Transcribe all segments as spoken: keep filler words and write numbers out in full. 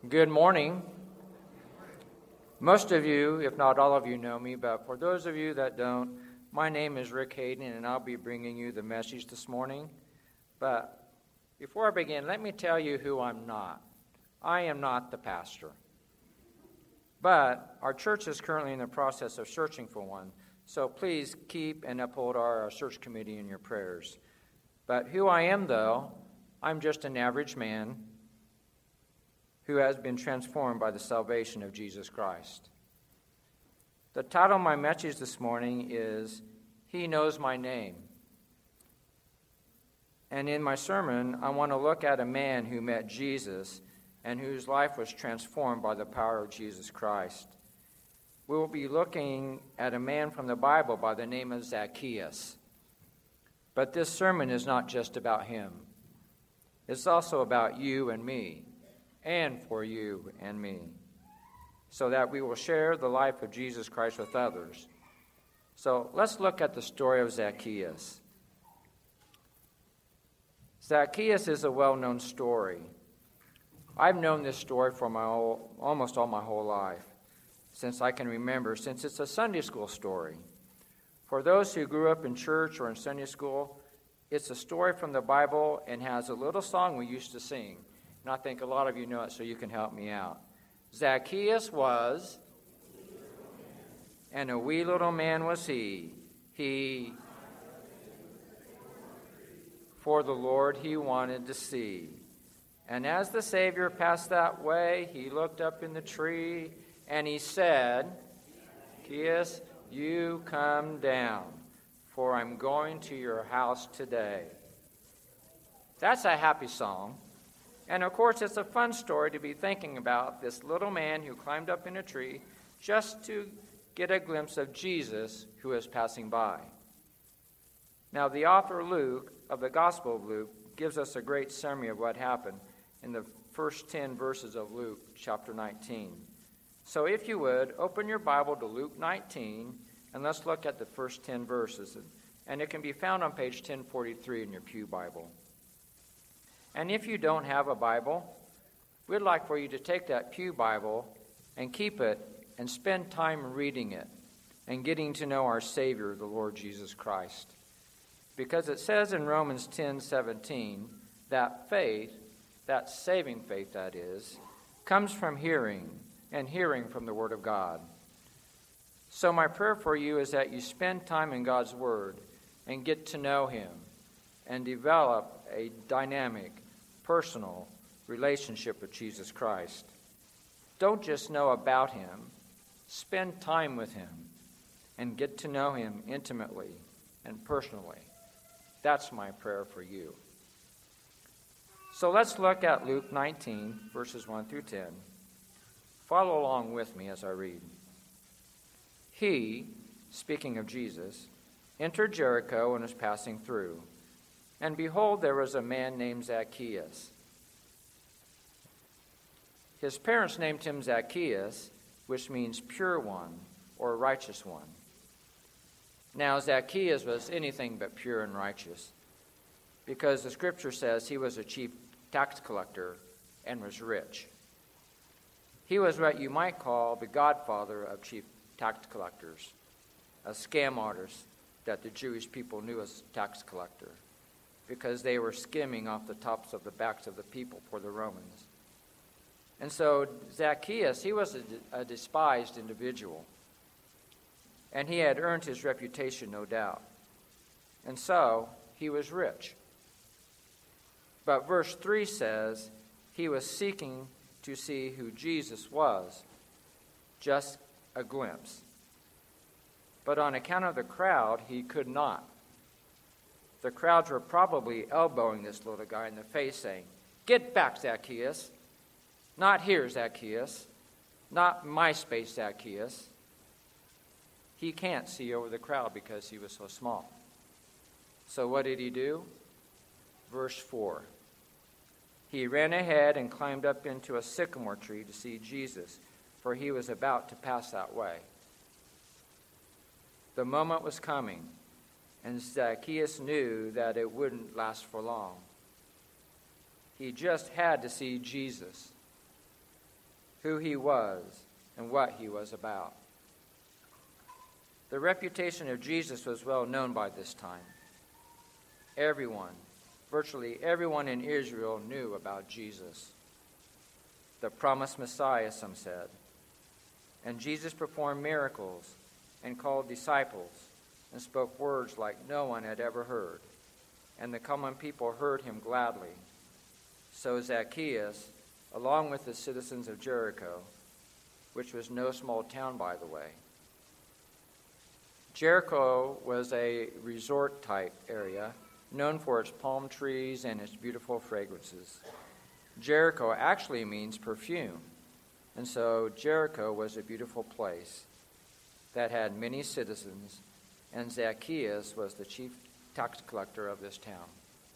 Good morning. Most of you, if not all of you, know me, but for those of you that don't, my name is Rick Hayden, and I'll be bringing you the message this morning. But before I begin, let me tell you who I'm not. I am not the pastor. But our church is currently in the process of searching for one, so please keep and uphold our, our search committee in your prayers. But who I am, though, I'm just an average man who has been transformed by the salvation of Jesus Christ. The title of my message this morning is, He Knows My Name. And in my sermon, I want to look at a man who met Jesus and whose life was transformed by the power of Jesus Christ. We will be looking at a man from the Bible by the name of Zacchaeus. But this sermon is not just about him. It's also about you and me, and for you and me, so that we will share the life of Jesus Christ with others. So let's look at the story of Zacchaeus. Zacchaeus is a well-known story. I've known this story for my whole, almost all my whole life, since I can remember, since it's a Sunday school story. For those who grew up in church or in Sunday school, it's a story from the Bible and has a little song we used to sing. And I think a lot of you know it, so you can help me out. Zacchaeus was, and a wee little man was he. He, for the Lord he wanted to see. And as the Savior passed that way, he looked up in the tree, and he said, Zacchaeus, you come down, for I'm going to your house today. That's a happy song. And of course, it's a fun story to be thinking about this little man who climbed up in a tree just to get a glimpse of Jesus who is passing by. Now, the author Luke of the Gospel of Luke gives us a great summary of what happened in the first ten verses of Luke chapter nineteen. So if you would, open your Bible to Luke nineteen, and let's look at the first ten verses. And it can be found on page ten forty-three in your Pew Bible. And if you don't have a Bible, we'd like for you to take that Pew Bible and keep it and spend time reading it and getting to know our Savior, the Lord Jesus Christ. Because it says in Romans ten seventeen that faith, that saving faith that is, comes from hearing, and hearing from the Word of God. So my prayer for you is that you spend time in God's Word and get to know Him and develop a dynamic, personal relationship with Jesus Christ. Don't just know about Him. Spend time with Him and get to know Him intimately and personally. That's my prayer for you. So let's look at Luke nineteen, verses one through ten. Follow along with me as I read. He, speaking of Jesus, entered Jericho and was passing through. And behold, there was a man named Zacchaeus. His parents named him Zacchaeus, which means pure one or righteous one. Now, Zacchaeus was anything but pure and righteous, because the scripture says he was a chief tax collector and was rich. He was what you might call the godfather of chief tax collectors, a scam artist that the Jewish people knew as tax collector, because they were skimming off the tops of the backs of the people for the Romans. And so Zacchaeus, he was a, a despised individual, and he had earned his reputation, no doubt. And so he was rich. But verse three says he was seeking to see who Jesus was, just a glimpse. But on account of the crowd, he could not. The crowds were probably elbowing this little guy in the face, saying, "Get back, Zacchaeus. Not here, Zacchaeus. Not my space, Zacchaeus." He can't see over the crowd because he was so small. So what did he do? Verse four. He ran ahead and climbed up into a sycamore tree to see Jesus, for he was about to pass that way. The moment was coming, and Zacchaeus knew that it wouldn't last for long. He just had to see Jesus. who he was and what he was about. The reputation of Jesus was well known by this time. Everyone, virtually everyone in Israel knew about Jesus, the promised Messiah, some said. And Jesus performed miracles and called disciples and spoke words like no one had ever heard. And the common people heard him gladly. So Zacchaeus, along with the citizens of Jericho, which was no small town, by the way. Jericho was a resort-type area known for its palm trees and its beautiful fragrances. Jericho actually means perfume, and so Jericho was a beautiful place that had many citizens, and Zacchaeus was the chief tax collector of this town.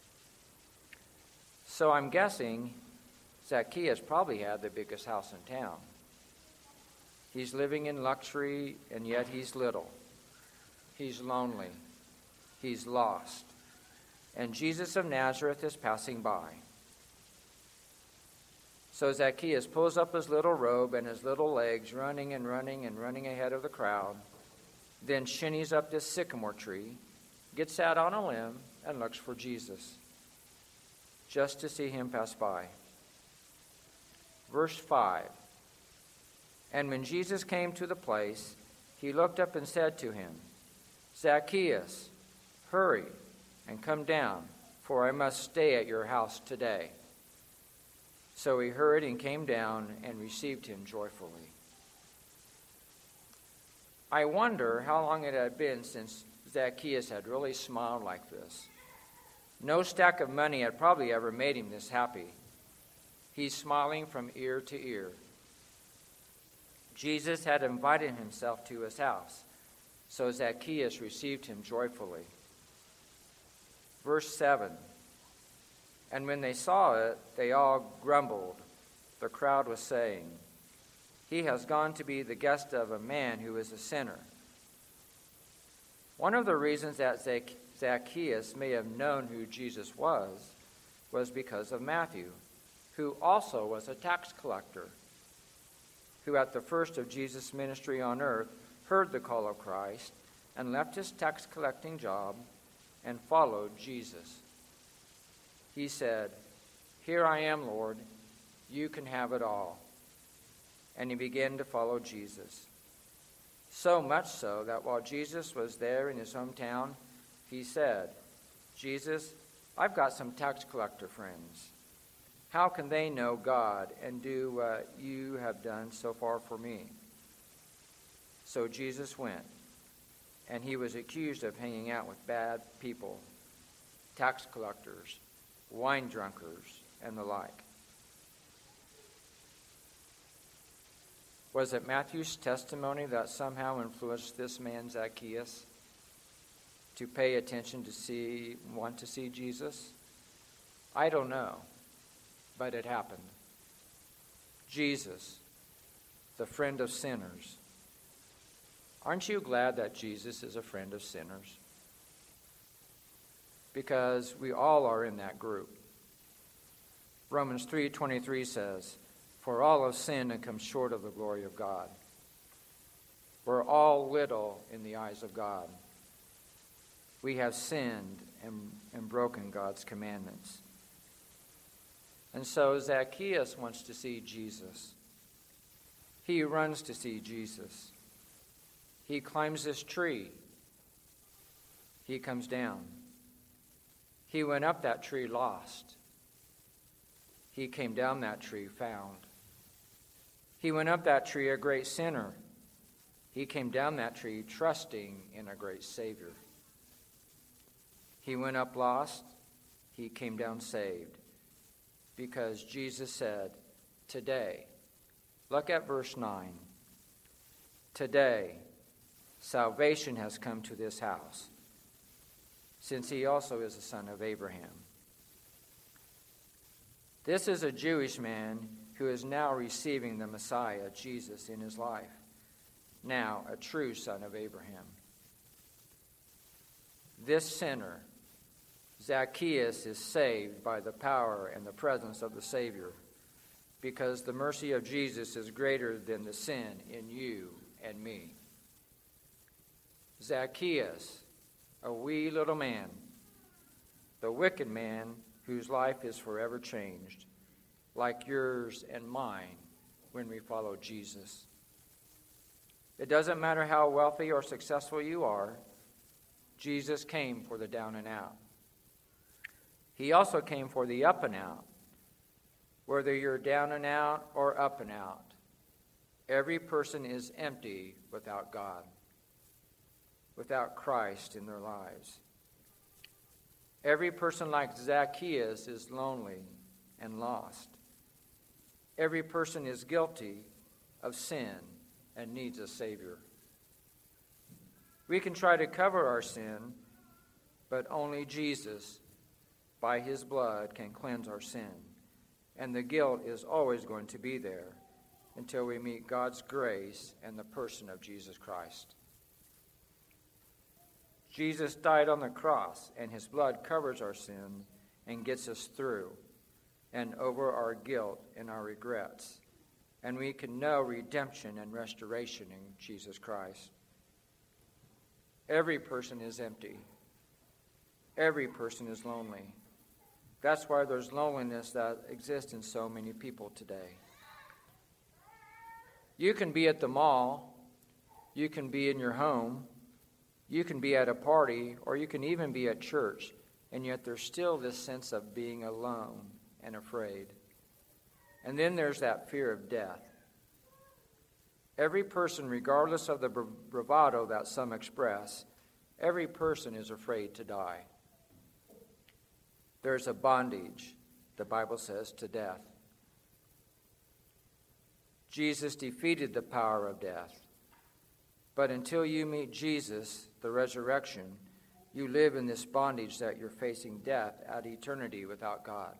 So I'm guessing Zacchaeus probably had the biggest house in town. He's living in luxury, and yet he's little. He's lonely. He's lost. And Jesus of Nazareth is passing by. So Zacchaeus pulls up his little robe and his little legs, running and running and running ahead of the crowd, then shinnies up this sycamore tree, gets out on a limb, and looks for Jesus, just to see him pass by. Verse five. And when Jesus came to the place, he looked up and said to him, Zacchaeus, hurry and come down, for I must stay at your house today. So he hurried and came down and received him joyfully. I wonder how long it had been since Zacchaeus had really smiled like this. No stack of money had probably ever made him this happy. He's smiling from ear to ear. Jesus had invited himself to his house, so Zacchaeus received him joyfully. Verse seven. And when they saw it, they all grumbled. The crowd was saying, he has gone to be the guest of a man who is a sinner. One of the reasons that Zac- Zacchaeus may have known who Jesus was was because of Matthew, who also was a tax collector, who at the first of Jesus' ministry on earth heard the call of Christ and left his tax collecting job and followed Jesus. He said, here I am, Lord, you can have it all. And he began to follow Jesus. So much so that while Jesus was there in his hometown, he said, Jesus, I've got some tax collector friends. How can they know God and do what you have done so far for me? So Jesus went, and he was accused of hanging out with bad people, tax collectors, wine drunkards, and the like. Was it Matthew's testimony that somehow influenced this man Zacchaeus to pay attention to see, want to see Jesus? I don't know, but it happened. Jesus, the friend of sinners. Aren't you glad that Jesus is a friend of sinners? Because we all are in that group. Romans three twenty-three says, for all have sinned and come short of the glory of God. We're all little in the eyes of God. We have sinned and, and broken God's commandments. And so Zacchaeus wants to see Jesus. He runs to see Jesus. He climbs this tree. He comes down. He went up that tree lost. He came down that tree found. He went up that tree a great sinner. He came down that tree trusting in a great Savior. He went up lost. He came down saved. Because Jesus said, today, look at verse nine. Today, salvation has come to this house, since he also is a son of Abraham. This is a Jewish man who is now receiving the Messiah, Jesus, in his life. Now, a true son of Abraham. This sinner, Zacchaeus, is saved by the power and the presence of the Savior. because the mercy of Jesus is greater than the sin in you and me. Zacchaeus, a wee little man, the wicked man whose life is forever changed, like yours and mine when we follow Jesus. It doesn't matter how wealthy or successful you are, Jesus came for the down and out. He also came for the up and out. Whether you're down and out or up and out, every person is empty without God, without Christ in their lives. Every person like Zacchaeus is lonely and lost. Every person is guilty of sin and needs a Savior. We can try to cover our sin, but only Jesus, by his blood, can cleanse our sin. And the guilt is always going to be there until we meet God's grace and the person of Jesus Christ. Jesus died on the cross, and his blood covers our sin and gets us through and over our guilt and our regrets. And we can know redemption and restoration in Jesus Christ. Every person is empty. Every person is lonely. That's why there's loneliness that exists in so many people today. You can be at the mall, you can be in your home, you can be at a party, or you can even be at church, and yet there's still this sense of being alone and afraid. And then there's that fear of death. Every person, regardless of the bravado that some express, every person is afraid to die. There's a bondage, the Bible says, to death. Jesus defeated the power of death. But until you meet Jesus, the resurrection, you live in this bondage that you're facing death at eternity without God.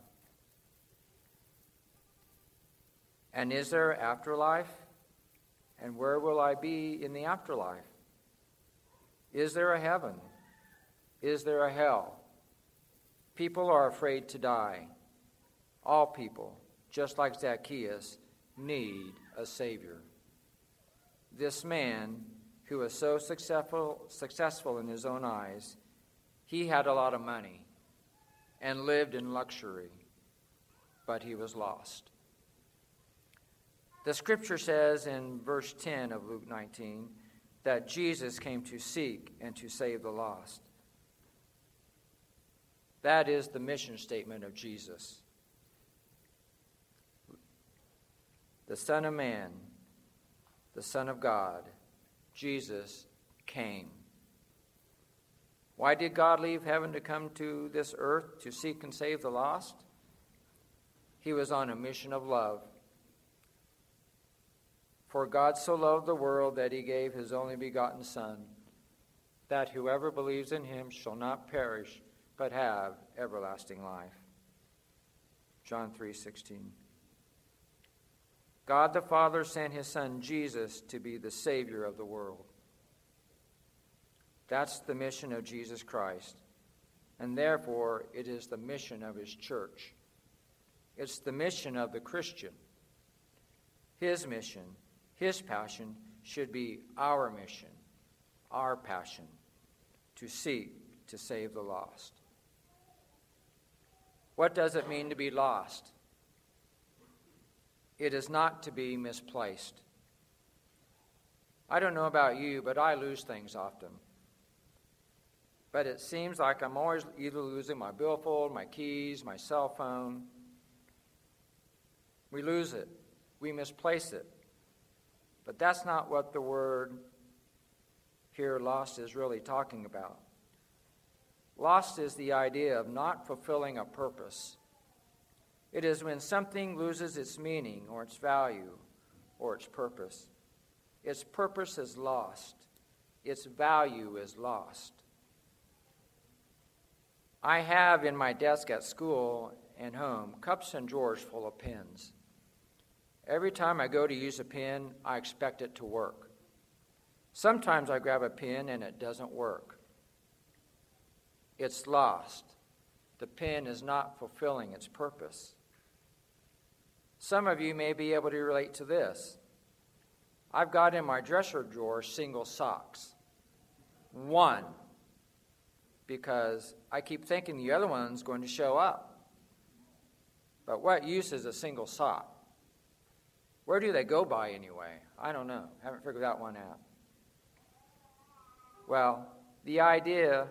And is there afterlife? And where will I be in the afterlife? Is there a heaven? Is there a hell? People are afraid to die. All people, just like Zacchaeus, need a Savior. This man, who was so successful, successful in his own eyes, he had a lot of money and lived in luxury, but he was lost. The scripture says in verse ten of Luke nineteen that Jesus came to seek and to save the lost. That is the mission statement of Jesus. The Son of Man, the Son of God, Jesus came. Why did God leave heaven to come to this earth to seek and save the lost? He was on a mission of love. For God so loved the world that he gave his only begotten Son, that whoever believes in him shall not perish, but have everlasting life. John three sixteen. God the Father sent his Son Jesus to be the Savior of the world. That's the mission of Jesus Christ, and therefore it is the mission of his church. It's the mission of the Christian. His mission, his passion should be our mission, our passion, to seek to save the lost. What does it mean to be lost? It is not to be misplaced. I don't know about you, but I lose things often. But it seems like I'm always either losing my billfold, my keys, my cell phone. We lose it. We misplace it. But that's not what the word here, lost, is really talking about. Lost is the idea of not fulfilling a purpose. It is when something loses its meaning or its value or its purpose. Its purpose is lost. Its value is lost. I have in my desk at school and home cups and drawers full of pens. Every time I go to use a pen, I expect it to work. Sometimes I grab a pen and it doesn't work. It's lost. The pen is not fulfilling its purpose. Some of you may be able to relate to this. I've got in my dresser drawer single socks. One, because I keep thinking the other one's going to show up. But what use is a single sock? Where do they go by anyway? I don't know. Haven't figured that one out. Well, the idea,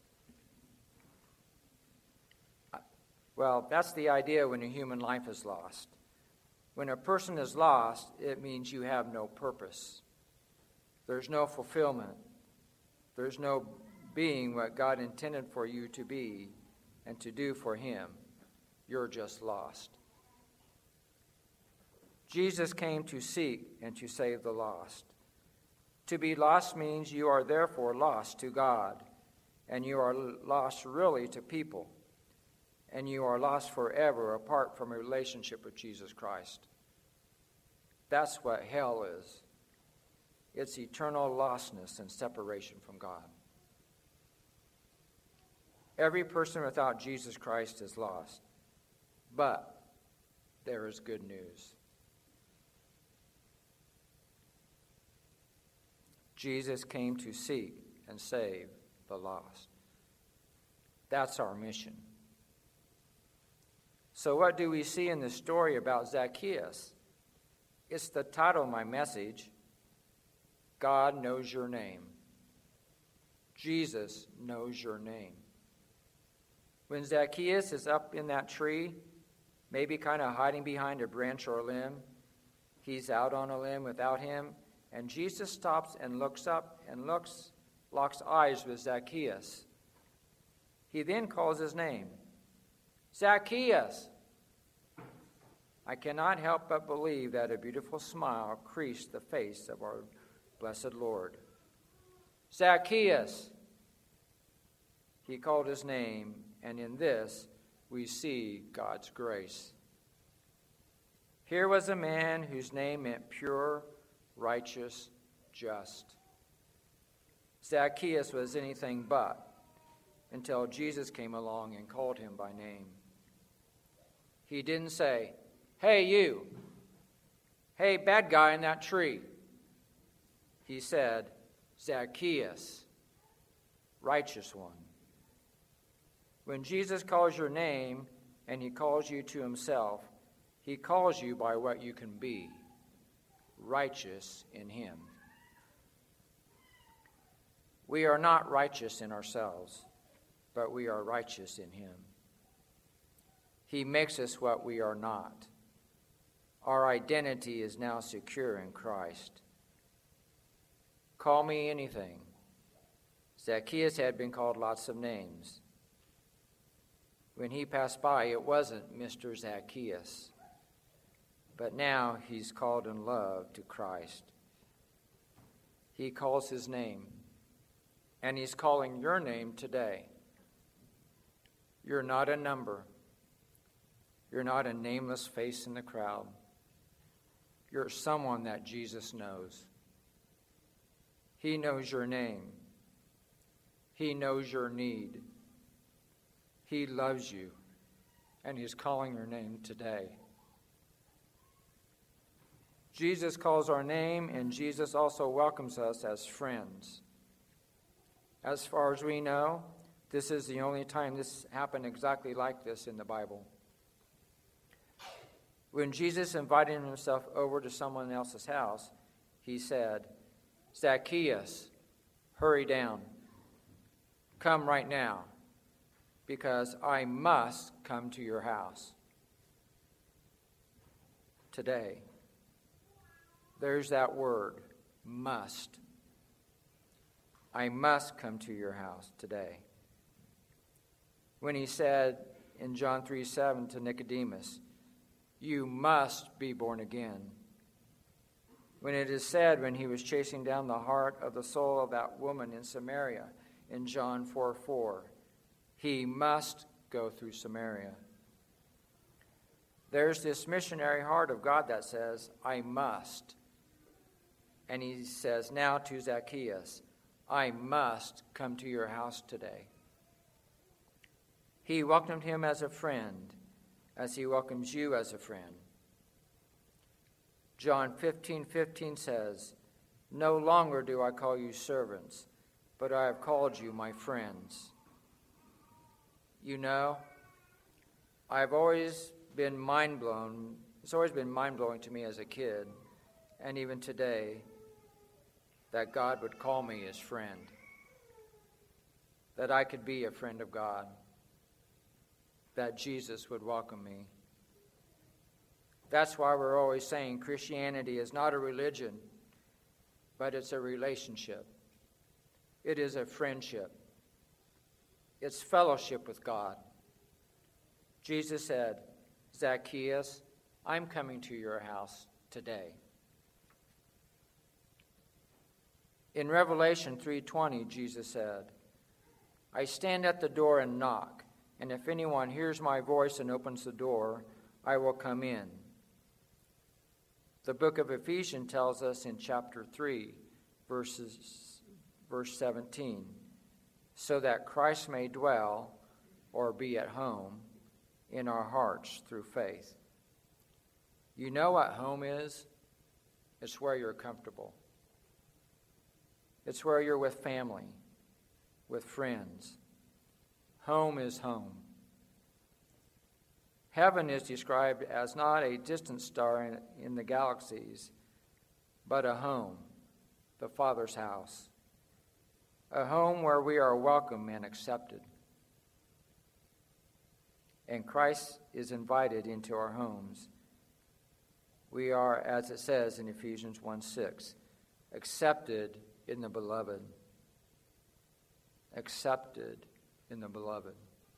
well, that's the idea when a human life is lost. When a person is lost, it means you have no purpose. There's no fulfillment. There's no being what God intended for you to be and to do for him. You're just lost. Jesus came to seek and to save the lost. To be lost means you are therefore lost to God, and you are lost really to people, and you are lost forever apart from a relationship with Jesus Christ. That's what hell is. It's eternal lostness and separation from God. Every person without Jesus Christ is lost, but there is good news. Jesus came to seek and save the lost. That's our mission. So what do we see in the story about Zacchaeus? It's the title of my message. God knows your name. Jesus knows your name. When Zacchaeus is up in that tree, maybe kind of hiding behind a branch or a limb, he's out on a limb without him, and Jesus stops and looks up and looks, locks eyes with Zacchaeus. He then calls his name, Zacchaeus. I cannot help but believe that a beautiful smile creased the face of our blessed Lord. Zacchaeus. He called his name, and in this we see God's grace. Here was a man whose name meant pure, righteous, just. Zacchaeus was anything but, until Jesus came along and called him by name. He didn't say, hey, you. Hey, bad guy in that tree. He said, Zacchaeus, righteous one. When Jesus calls your name and he calls you to himself, he calls you by what you can be, righteous in him. We are not righteous in ourselves, but we are righteous in him. He makes us what we are not. Our identity is now secure in Christ. Call me anything. Zacchaeus had been called lots of names. When he passed by, it wasn't Mister Zacchaeus. But now he's called in love to Christ. He calls his name, and he's calling your name today. You're not a number. You're not a nameless face in the crowd. You're someone that Jesus knows. He knows your name. He knows your need. He loves you, and he's calling your name today. Jesus calls our name, and Jesus also welcomes us as friends. As far as we know, this is the only time this happened exactly like this in the Bible. When Jesus invited himself over to someone else's house, he said, Zacchaeus, hurry down. Come right now, because I must come to your house. Today, there's that word, must. I must come to your house today. When he said in John three seven to Nicodemus, you must be born again. When it is said when he was chasing down the heart of the soul of that woman in Samaria in John four four, he must go through Samaria. There's this missionary heart of God that says, I must. And he says now to Zacchaeus, I must come to your house today. He welcomed him as a friend, as he welcomes you as a friend. John fifteen fifteen says, "No longer do I call you servants, but I have called you my friends." You know, I've always been mind-blown. It's always been mind-blowing to me as a kid, and even today, that God would call me his friend, that I could be a friend of God, that Jesus would welcome me. That's why we're always saying Christianity is not a religion, but it's a relationship. It is a friendship. It's fellowship with God. Jesus said, "Zacchaeus, I'm coming to your house today." In Revelation three twenty, Jesus said, "I stand at the door and knock, and if anyone hears my voice and opens the door, I will come in." The book of Ephesians tells us in chapter three, verses, verse seventeen, "So that Christ may dwell or be at home in our hearts through faith." You know what home is? It's where you're comfortable. It's where you're with family, with friends. Home is home. Heaven is described as not a distant star in, in the galaxies, but a home, the Father's house. A home where we are welcome and accepted. And Christ is invited into our homes. We are, as it says in Ephesians one six, accepted in the beloved. Accepted in the beloved.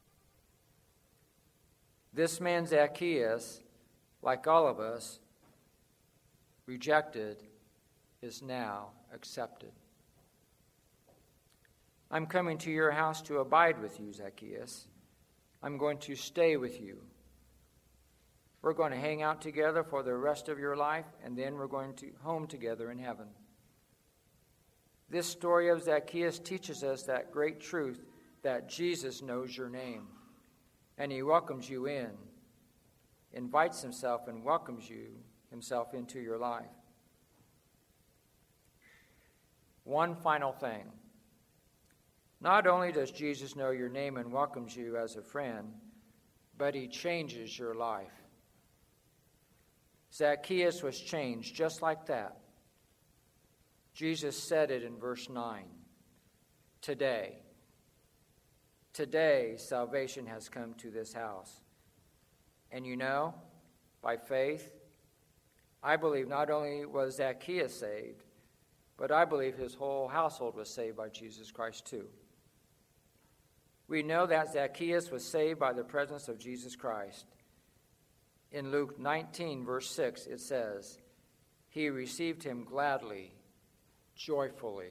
This man Zacchaeus, like all of us, rejected, is now accepted. "I'm coming to your house to abide with you, Zacchaeus. I'm going to stay with you. We're going to hang out together for the rest of your life, and then we're going to home together in heaven." This story of Zacchaeus teaches us that great truth that Jesus knows your name. And he welcomes you in, invites himself and welcomes you himself into your life. One final thing. Not only does Jesus know your name and welcomes you as a friend, but he changes your life. Zacchaeus was changed just like that. Jesus said it in verse nine. Today. Today, salvation has come to this house. And you know, by faith, I believe not only was Zacchaeus saved, but I believe his whole household was saved by Jesus Christ too. We know that Zacchaeus was saved by the presence of Jesus Christ. In Luke nineteen, verse six, it says, "He received him gladly, joyfully."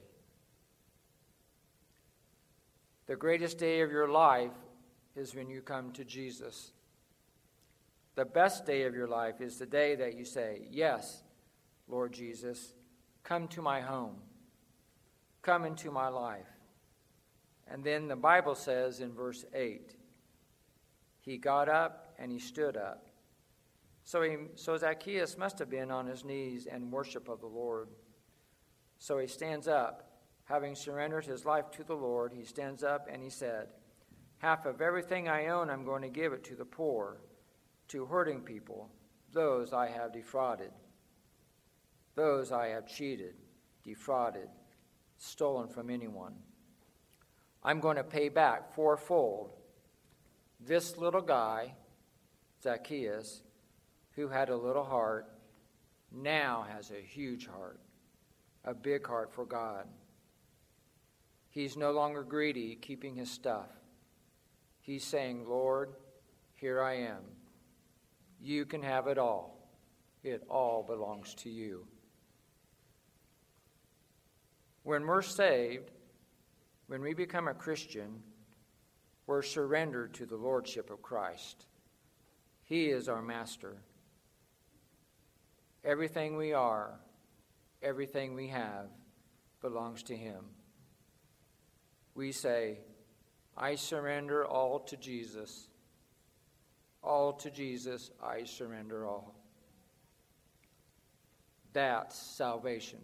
The greatest day of your life is when you come to Jesus. The best day of your life is the day that you say, "Yes, Lord Jesus, come to my home. Come into my life." And then the Bible says in verse eight, he got up and he stood up. So, he, so Zacchaeus must have been on his knees in worship of the Lord. So he stands up. Having surrendered his life to the Lord, he stands up and he said, "Half of everything I own, I'm going to give it to the poor, to hurting people, those I have defrauded, those I have cheated, defrauded, stolen from anyone. I'm going to pay back fourfold." This little guy, Zacchaeus, who had a little heart, now has a huge heart, a big heart for God. He's no longer greedy, keeping his stuff. He's saying, "Lord, here I am. You can have it all. It all belongs to you." When we're saved, when we become a Christian, we're surrendered to the lordship of Christ. He is our master. Everything we are, everything we have, belongs to him. We say, "I surrender all to Jesus. All to Jesus, I surrender all." That's salvation.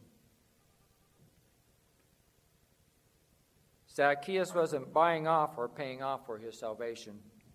Zacchaeus wasn't buying off or paying off for his salvation.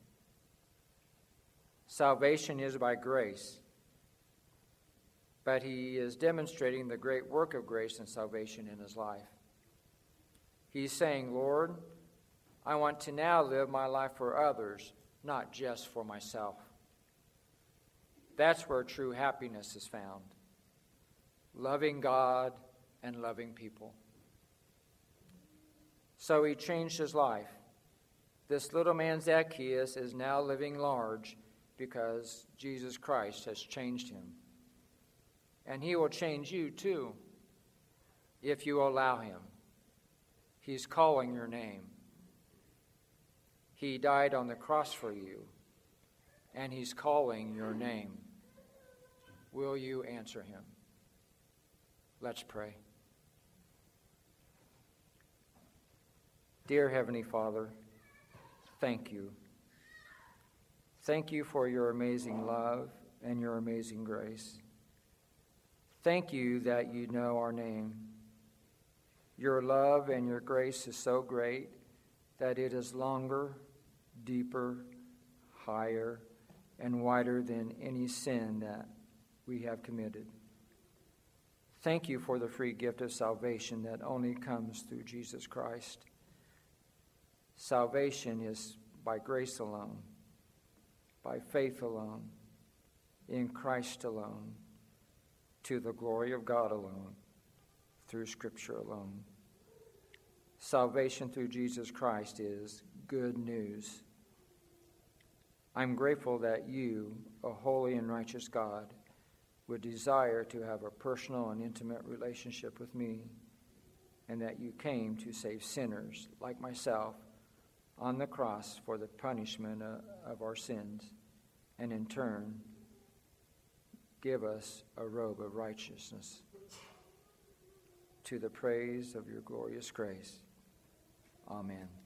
Salvation is by grace, but he is demonstrating the great work of grace and salvation in his life. He's saying, Lord, I want to now live my life for others, not just for myself. That's where true happiness is found. Loving God and loving people. So he changed his life. This little man Zacchaeus is now living large because Jesus Christ has changed him. And he will change you too if you allow him. He's calling your name. He died on the cross for you, and he's calling your name. Will you answer him? Let's pray. Dear Heavenly Father, thank you. Thank you for your amazing love and your amazing grace. Thank you that you know our name. Your love and your grace is so great that it is longer, deeper, higher, and wider than any sin that we have committed. Thank you for the free gift of salvation that only comes through Jesus Christ. Salvation is by grace alone, by faith alone, in Christ alone, to the glory of God alone, through Scripture alone. Salvation through Jesus Christ is good news. I'm grateful that you, a holy and righteous God, would desire to have a personal and intimate relationship with me, and that you came to save sinners like myself on the cross for the punishment of our sins, and in turn give us a robe of righteousness to the praise of your glorious grace. Amen.